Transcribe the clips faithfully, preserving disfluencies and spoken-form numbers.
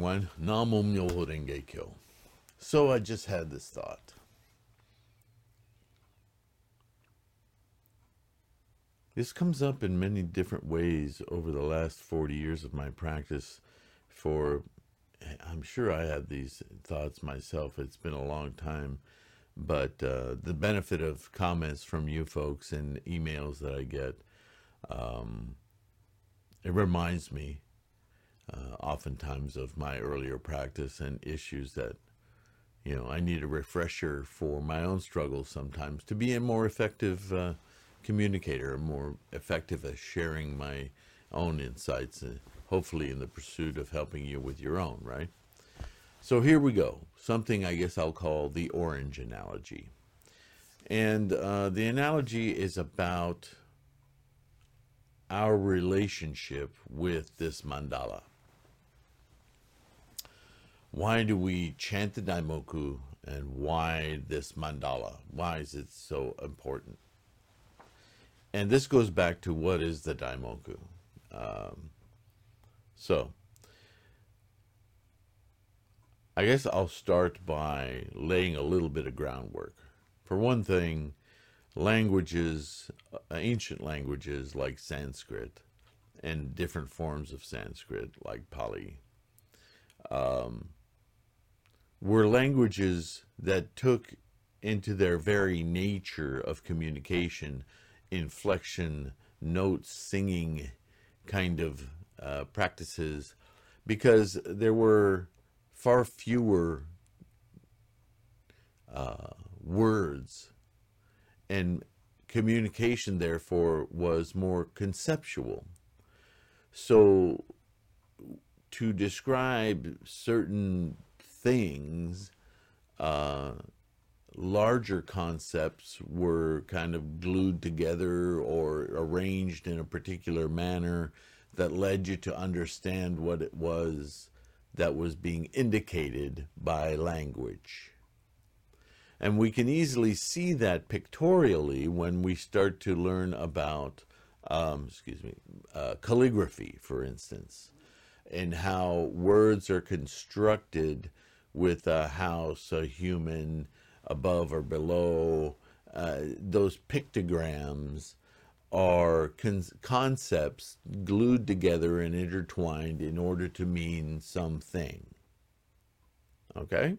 everyone. Namo Myoho Renge Kyo. So I just had this thought. This comes up in many different ways over the last forty years of my practice. For, I'm sure I had these thoughts myself. It's been a long time. But uh, the benefit of comments from you folks and emails that I get, um, it reminds me uh, oftentimes of my earlier practice and issues that, you know, I need a refresher for my own struggles sometimes to be a more effective uh, communicator, more effective at sharing my own insights, uh, hopefully in the pursuit of helping you with your own, right? So here we go, something I guess I'll call the orange analogy. And uh, the analogy is about our relationship with this mandala. Why do we chant the Daimoku, and why this mandala? Why is it so important? And this goes back to what is the Daimoku. Um, so, I guess I'll start by laying a little bit of groundwork. For one thing, languages, uh, ancient languages like Sanskrit and different forms of Sanskrit like Pali, um, were languages that took into their very nature of communication, inflection, notes, singing kind of uh, practices, because there were far fewer uh, words, and communication therefore was more conceptual. So to describe certain things, uh, larger concepts were kind of glued together or arranged in a particular manner that led you to understand what it was that was being indicated by language. And we can easily see that pictorially when we start to learn about, um, excuse me, uh, calligraphy, for instance, and how words are constructed with a house, a human, above or below. Uh, those pictograms are con concepts glued together and intertwined in order to mean something. Okay?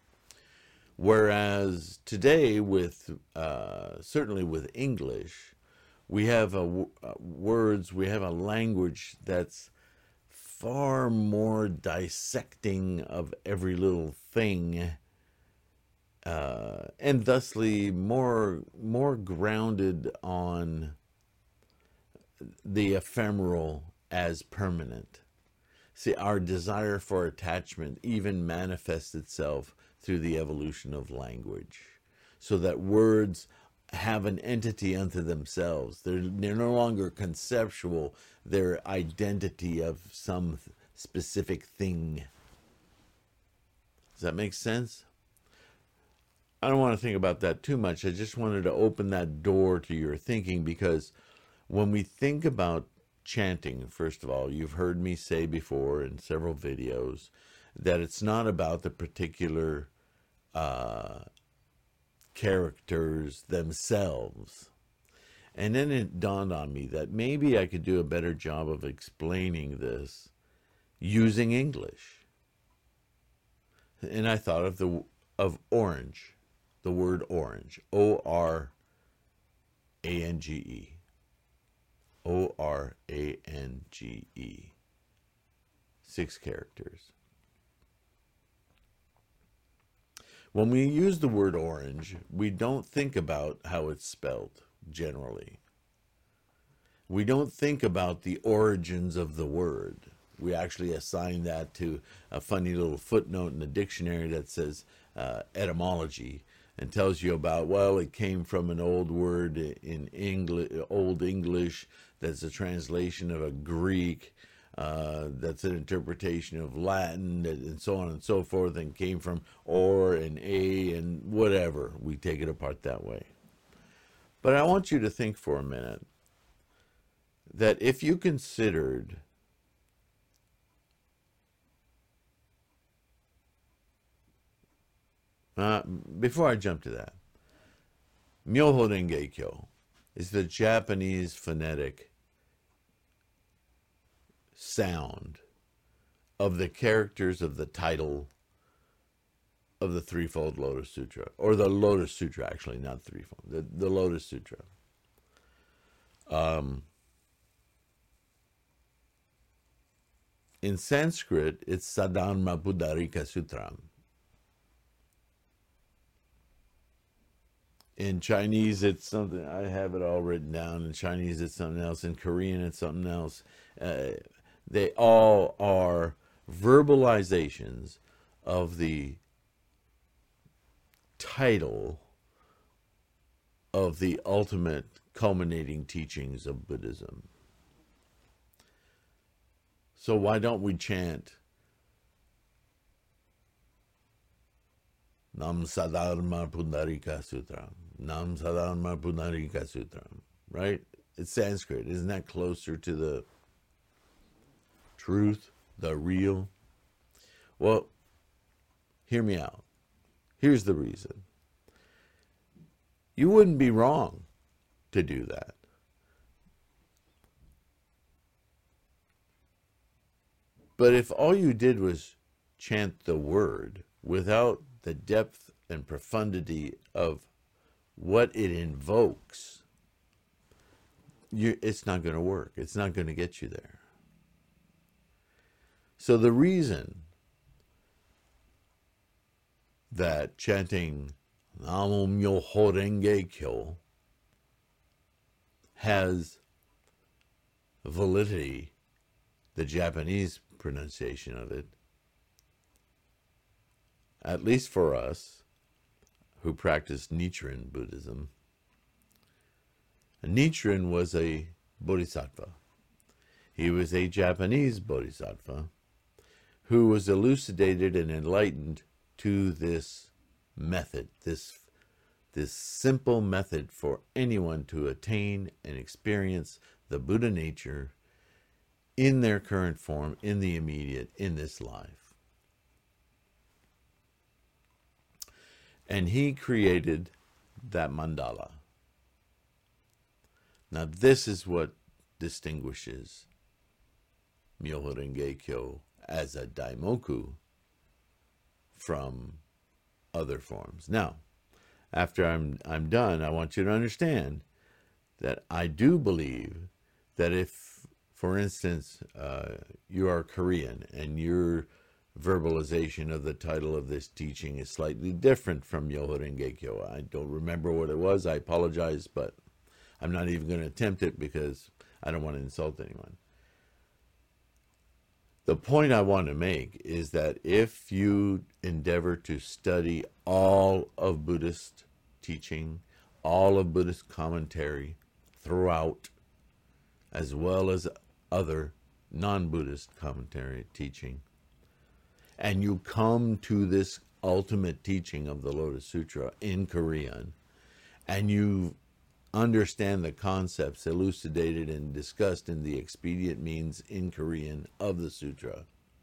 Whereas today, with uh, certainly with English, we have a, uh, words, we have a language that's far more dissecting of every little thing, uh, and thusly more more grounded on the ephemeral as permanent. See, our desire for attachment even manifests itself through the evolution of language, so that words have an entity unto themselves. They're, they're no longer conceptual, they're identity of some specific thing. Does that make sense? I don't want to think about that too much. I just wanted to open that door to your thinking, because when we think about chanting, first of all, you've heard me say before in several videos that it's not about the particular uh, characters themselves. And then it dawned on me that maybe I could do a better job of explaining this using English. And I thought of the of orange, the word orange, O R A N G E. O R A N G E. Six characters. When we use the word orange, we don't think about how it's spelled, generally. We don't think about the origins of the word. We actually assign that to a funny little footnote in the dictionary that says uh, etymology, and tells you about, well, it came from an old word in English, Old English, that's a translation of a Greek, uh, that's an interpretation of Latin, and so on and so forth, and came from or and a and whatever. We take it apart that way. But I want you to think for a minute that if you considered Uh, before I jump to that, Myoho Renge Kyo is the Japanese phonetic sound of the characters of the title of the Threefold Lotus Sutra, or the Lotus Sutra, actually, not threefold, the, the Lotus Sutra. Um, in Sanskrit, it's Saddharma Buddharika Sutram. In Chinese, it's something, I have it all written down. In Chinese, it's something else. In Korean, it's something else. Uh, they all are verbalizations of the title of the ultimate culminating teachings of Buddhism. So why don't we chant Nam Saddharma Pundarika Sutram? Nam Saddharma Pundarika Sutram, right? It's Sanskrit. Isn't that closer to the truth, the real? Well, hear me out. Here's the reason. You wouldn't be wrong to do that. But if all you did was chant the word without the depth and profundity of what it invokes, you, it's not going to work. It's not going to get you there. So the reason that chanting Namo Myoho Renge Kyo has validity, the Japanese pronunciation of it, at least for us who practice Nichiren Buddhism. Nichiren was a bodhisattva. He was a Japanese bodhisattva who was elucidated and enlightened to this method, this, this simple method for anyone to attain and experience the Buddha nature in their current form, in the immediate, in this life. And he created that mandala. Now this is what distinguishes Myoho Renge Kyo as a daimoku from other forms. Now, after I'm I'm done, I want you to understand that I do believe that if, for instance, uh, you are Korean and your verbalization of the title of this teaching is slightly different from Myoho Renge Kyo. I don't remember what it was. I apologize, but I'm not even going to attempt it because I don't want to insult anyone. The point I want to make is that if you endeavor to study all of Buddhist teaching, all of Buddhist commentary throughout, as well as other non-Buddhist commentary teaching, and you come to this ultimate teaching of the Lotus Sutra in Korean, and you understand the concepts elucidated and discussed in the expedient means in Korean of the sutra,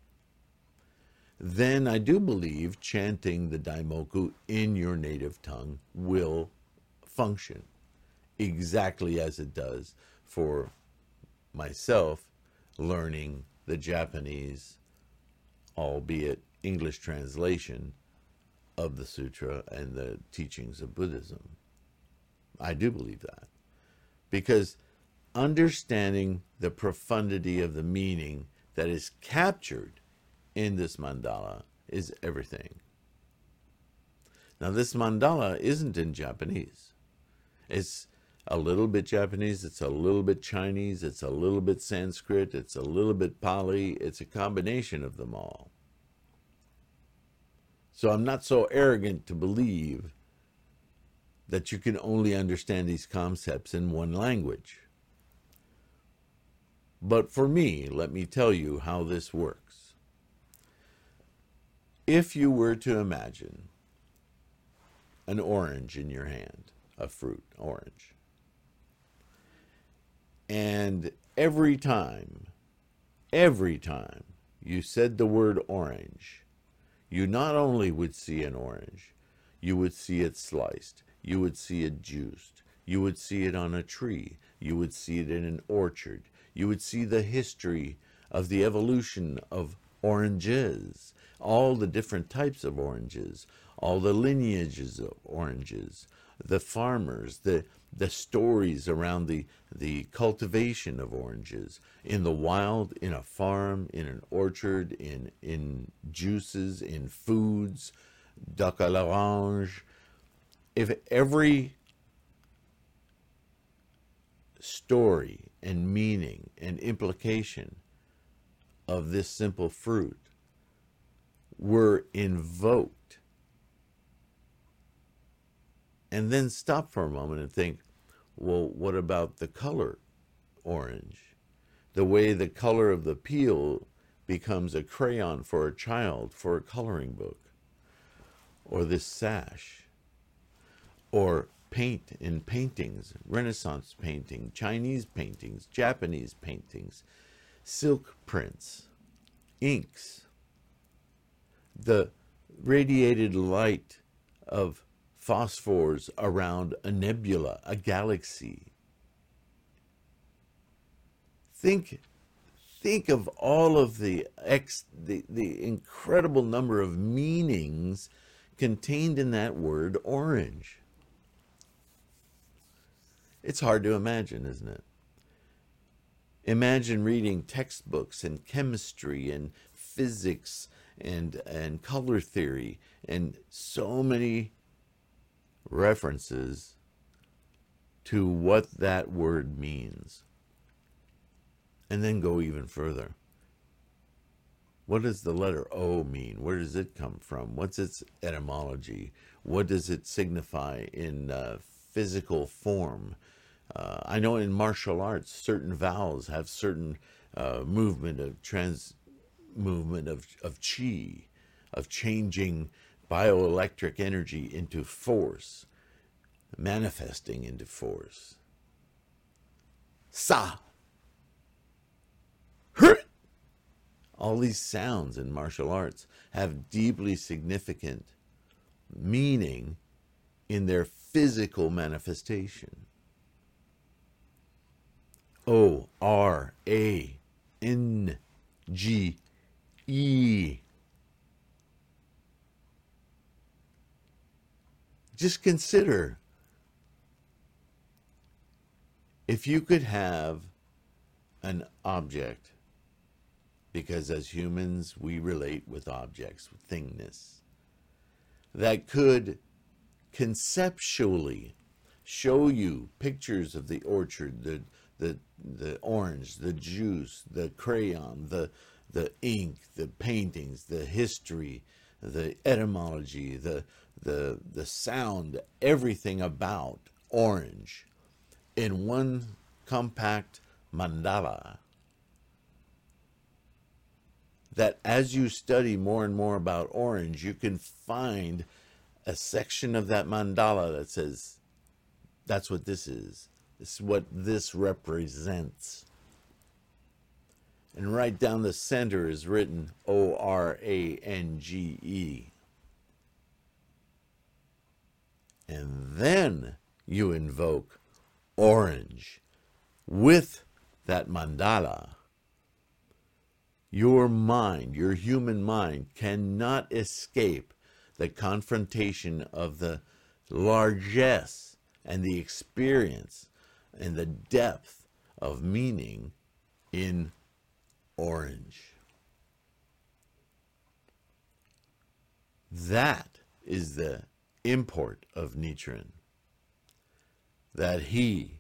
then I do believe chanting the Daimoku in your native tongue will function exactly as it does for myself learning the Japanese, albeit English translation of the sutra and the teachings of Buddhism. I do believe that, because understanding the profundity of the meaning that is captured in this mandala is everything. Now, this mandala isn't in Japanese. It's a little bit Japanese, it's a little bit Chinese, it's a little bit Sanskrit, it's a little bit Pali, it's a combination of them all. So I'm not so arrogant to believe that you can only understand these concepts in one language. But for me, let me tell you how this works. If you were to imagine an orange in your hand, a fruit, orange, and every time, every time you said the word orange, you not only would see an orange, you would see it sliced, you would see it juiced, you would see it on a tree, you would see it in an orchard, you would see the history of the evolution of oranges, all the different types of oranges, all the lineages of oranges, the farmers, the the stories around the the cultivation of oranges in the wild, in a farm, in an orchard, in in juices, in foods, duck à l'orange. If every story and meaning and implication of this simple fruit were invoked, and then stop for a moment and think, well, what about the color orange? The way the color of the peel becomes a crayon for a child for a coloring book, or this sash, or paint in paintings, Renaissance painting, Chinese paintings, Japanese paintings, silk prints, inks, the radiated light of phosphors around a nebula, a galaxy. Think, think of all of the, ex, the, the incredible number of meanings contained in that word orange. It's hard to imagine, isn't it? Imagine reading textbooks in chemistry and physics and, and color theory and so many references to what that word means. And then go even further. What does the letter O mean? Where does it come from? What's its etymology? What does it signify in uh, physical form? Uh, I know in martial arts, certain vowels have certain uh, movement of trans movement of, of chi, of changing bioelectric energy into force, manifesting into force. Sa. Hurt. All these sounds in martial arts have deeply significant meaning in their physical manifestation. O, R, A, N, G, E. Just consider if you could have an object, because as humans we relate with objects, with thingness, that could conceptually show you pictures of the orchard, the the the orange, the juice, the crayon, the the ink, the paintings, the history, the etymology, the the the sound, everything about orange in one compact mandala, that as you study more and more about orange, you can find a section of that mandala that says, that's what this is. This is what this represents. And right down the center is written O R A N G E. And then you invoke orange with that mandala. Your mind, your human mind, cannot escape the confrontation of the largesse and the experience and the depth of meaning in orange. That is the import of Nichiren. That he,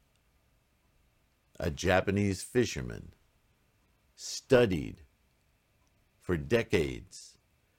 a Japanese fisherman, studied for decades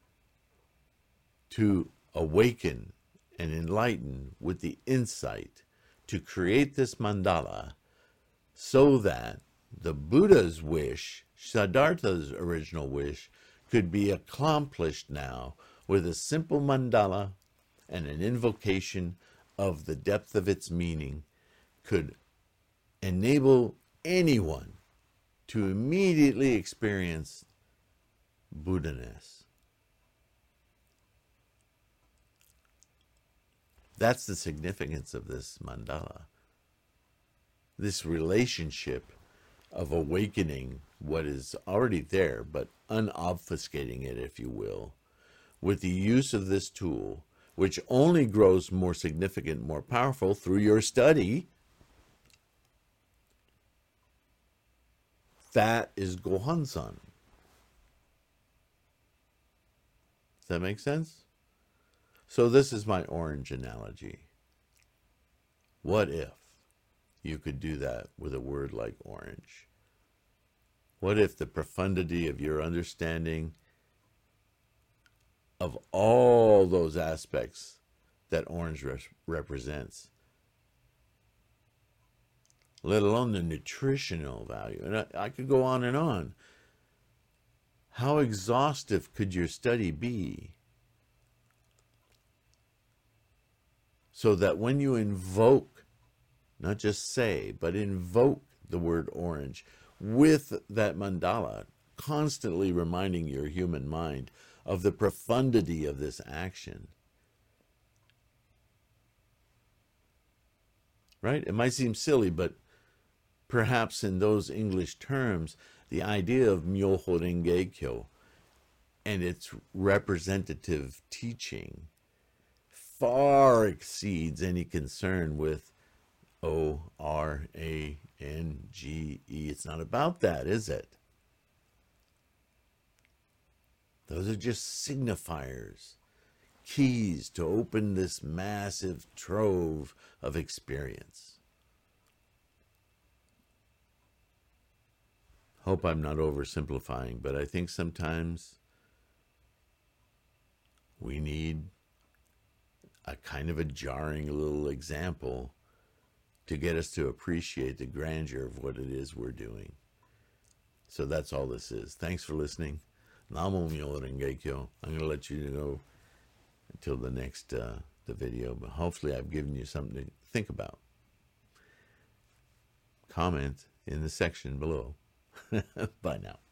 to awaken and enlighten with the insight to create this mandala so that the Buddha's wish, Siddhartha's original wish, could be accomplished now with a simple mandala and an invocation of the depth of its meaning could enable anyone to immediately experience Buddha-ness. That's the significance of this mandala. This relationship of awakening what is already there, but unobfuscating it, if you will, with the use of this tool, which only grows more significant, more powerful through your study. That is Gohan-san. Does that make sense? So this is my orange analogy. What if you could do that with a word like orange? What if the profundity of your understanding of all those aspects that orange re- represents, let alone the nutritional value, and I, I could go on and on. How exhaustive could your study be? So that when you invoke, not just say, but invoke the word orange with that mandala, constantly reminding your human mind of the profundity of this action. Right? It might seem silly, but perhaps in those English terms, the idea of Myoho Renge Kyo and its representative teaching far exceeds any concern with O R A N G E. It's not about that, is it? Those are just signifiers, keys to open this massive trove of experience. Hope I'm not oversimplifying, but I think sometimes we need a kind of a jarring little example to get us to appreciate the grandeur of what it is we're doing. So that's all this is. Thanks for listening. Namo Myoho Renge Kyo. I'm going to let you go until the next uh, the video, but hopefully I've given you something to think about. Comment in the section below. Bye now.